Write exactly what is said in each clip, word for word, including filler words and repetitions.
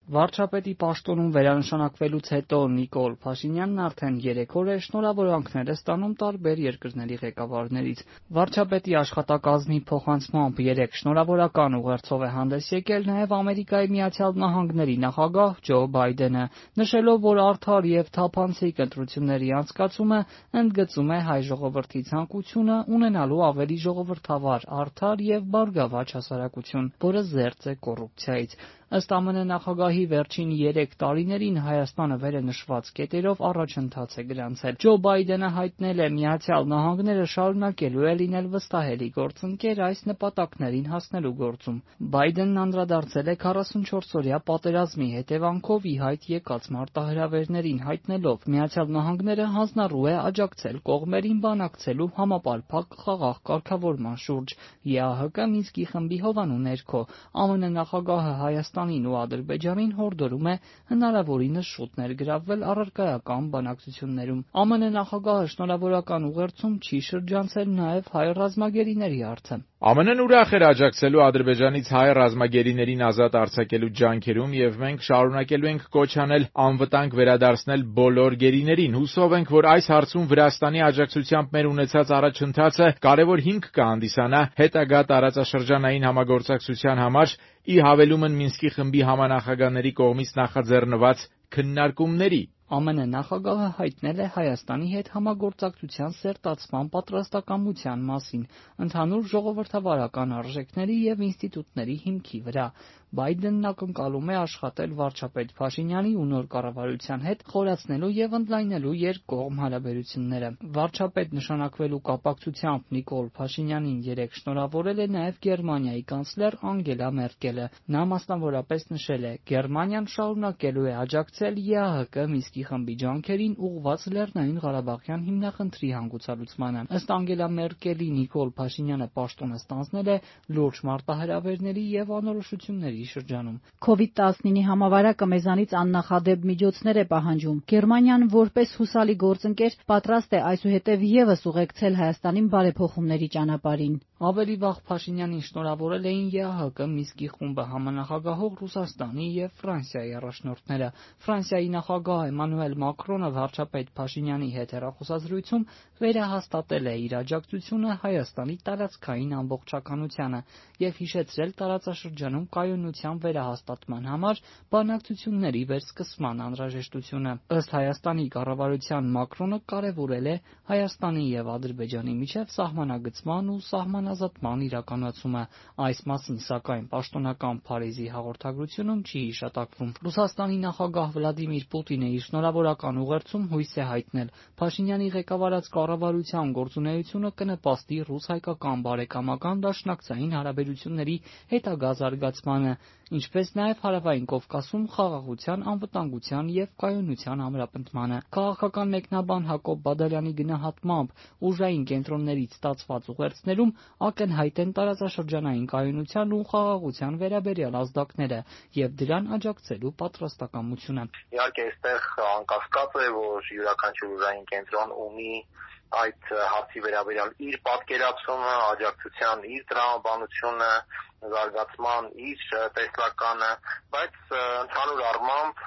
Վարչապետի պաշտոնում վերանշանակվելուց հետո Նիկոլ Փաշինյանն արդեն երեք օր է շնորհավորանքներ է ստանում տարբեր երկրների ղեկավարներից։ Վարչապետի աշխատակազմի փոխանցմամբ երեք շնորհավորական ուղերձով է հանդես եկել նաև Ամերիկայի Միացյալ Նահանգների նախագահ Ջո Բայդենը, նշելով, որ արդար եւ թափանցիկ ընտրությունների անցկացումը ընդգծում է հայ ժողովրդի ցանկությունը ունենալու ավելի ժողովրդավար, արդար եւ բարգավաճ հասարակություն, որը զերծ է կոռուպցիայից։ Ըստ ԱՄՆ նախագահի վերջին երեք տարիներին Հայաստանը վեր է նշված կետերով առաջընթաց է գրանցել։ Ջո Բայդենը հայտնել է Միացյալ Նահանգները շարունակելու է լինել վստահելի գործընկեր այս նպատակներին հասնելու գործում։ Բայդենն անդրադարձել է քառասունչորսօրյա պատերազմի հետևանքով ի հայտ եկած մարտահրավերներին, հայտնելով Միացյալ Նահանգները հանձնառու է աջակցել կողմերին բանակցելու համապարփակ խաղաղ կարգավորման շուրջ ԵԱՀԿ Մինսկի խմբի հովանու ներքո։ ԱՄՆ նախագահը Հայաստանին ու Ադրբեջանին հորդորում է հնարավորինս շուտ ներգրավվել առարկայական բանակցություններում։ ԱՄՆ նախագահը շնորհավորական ուղերձում չի շրջանցել նաև հայ ռազմագերիների հարցը։ ԱՄՆ-ն ուրախ էր աջակցելու Ադրբեջանից հայ ռազմագերիներին ազատ արձակելու ջանքերում եւ մենք շարունակելու ենք կոչ անել անվտանգ վերադարձնել բոլոր գերիներին։ Հուսով ենք, որ այս հարցում Վրաստանի աջակցությամբ մեր ունեցած առաջընթացը կարևոր հիմք կհանդիսանա հետագա տարածաշրջանային համագործակցության համար՝ ի հավելումն Մինսկի խմբի համանախագահների կողմից նախաձեռնված քննարկումների։ ԱՄՆ նախագահը հայտնել է Հայաստանի հետ համագործակցության սերտացման պատրաստակամության մասին ընդհանուր ժողովրդավարական արժեքների եւ ինստիտուտների հիմքի վրա։ Բայդենն ակնկալում է աշխատել վարչապետ Փաշինյանի ու նոր կառավարության հետ խորացնելու եւ ընդլայնելու երկկողմ հարաբերությունները։ Վարչապետ նշանակվելու կապակցությամբ Նիկոլ Փաշինյանին երեկ շնորհավորել է նաև Գերմանիայի կանցլեր Անգելա Մերկելը։ Նա մասնավորապես նշել է. «Գերմանիան շարունակելու է աջակցել ԵԱՀԿ Մինսկի խմբի ջանքերին ուղղված Լեռնային Ղարաբաղյան հիմնախնդրի հանգուցալուծմանը»։ Ըստ Անգելա Մերկելի, Նիկոլ Փաշինյանը պաշտոնը ստանձնել է լուրջ մարտահրավերների եւ անորոշությունների շրջանում։ քովիդ տասնինը համավարակը մեզանից աննախադեպ միջոցներ է պահանջում։ Գերմանիան որպես հուսալի գործընկեր պատրաստ է այսուհետև եւս ուղեկցել Հայաստանին բարեփոխումների ճանապարհին։ Ավելի վաղ Փաշինյանին շնորհավորել էին ԵԱՀԿ Մինսկի խումբը համանախագահող Ռուսաստանի եւ Ֆրանսիայի առաջնորդները։ Ֆրանսիայի նախագահ Էմանուել Մակրոնը վարչապետ Փաշինյանի հետ հեռախոսազրույցում վերահաստատել է իր աջակցությունը Հայաստանի տարածքային ամբողջականությանը եւ հիշեցրել տարածաշրջանում կայունության վերահաստատման համար բանակցությունների վերսկսման անհրաժեշտությունը։ Ըստ Հայաստանի կառավարության Մակրոնը կարևորել է Հայաստանի եւ Ադրբեջանի միջև սահմանագծման ու սահմանազատման իրականացումը։ Այս մասին, սակայն, պաշտոնական Փարիզի հաղորդագրությունում չի հիշատակվում։ Ռուսաստանի նախագահ Վլադիմիր Պուտինը իր շնորհավորական ուղերձում հույս է հայտնել Փաշինյանի ղեկավարած կառավարության գործունեությունը կնպաստի ռուս-հայկական բարեկամական դաշնակցային հարաբերությունների հետագա զարգացմանը, ինչպես նաև Հարավային Կովկասում խաղաղության, անվտանգության եւ կայունության ամրապնդմանը։ Քաղաքական մեկնաբան Հակոբ Բադալյանի գնահատմամբ ուժային կենտրոններից ստացված ուղերձներում ակնհայտ են տարածաշրջանային կայունության ու խաղաղության վերաբերյալ ազդակները եւ դրան աջակցելու պատրաստակամությունը։ Իհարկե, այստեղ անկասկած է, որ յուրաքանչյուր ուժային կենտրոն ունի այդ հարցի վերաբերյալ իր պատկերացումը, աջակցության իր տրամաբանությունը, զարգացման իր տեսլականը, բայց ընդհանուր առմամբ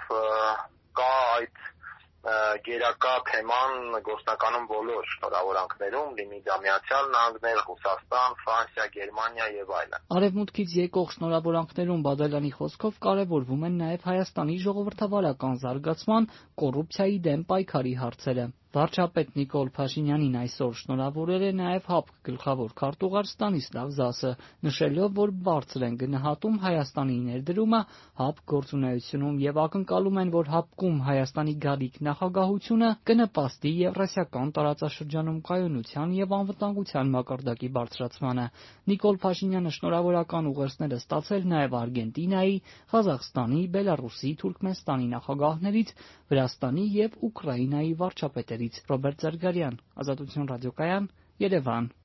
կա այդ գերակա թեման գործնականում բոլոր շնորհավորանքներում, լինի դա Միացյալ Նահանգներ, Ռուսաստան, Ֆրանսիա, Գերմանիա եւ այլն։ Արևմուտքից եկող շնորհավորանքներում Բադալյանի խոսքով կարևորվում են նաև Հայաստանի ժողովրդավարական զարգացման, կոռուպցիայի դեմ պայքարի հարցերը։ Վարչապետ Նիկոլ Փաշինյանին այսօր շնորհավորել է նաև ՀԱՊԿ գլխավոր քարտուղար Ստանիսլավ Զասը, նշելով, որ բարձր են գնահատում Հայաստանի ներդրումը ՀԱՊԿ գործունեությունում եւ ակնկալում են, որ ՀԱՊԿ-ում Հայաստանի գալիք նախագահությունը կնպաստի Եվրասիական տարածաշրջանում կայունության եւ անվտանգության մակարդակի բարձրացմանը։ Նիկոլ Փաշինյանը շնորհավորական ուղերձներ է ստացել նաև Արգենտինայի, Ղազախստանի, Բելառուսի, Թուրքմենստանի նախագահներից, Վրաստանի եւ Ուկրաինայի վարչապետերից։ Ռոբերտ Զարգարյան, Ազատություն ռադիոկայան, Երևան։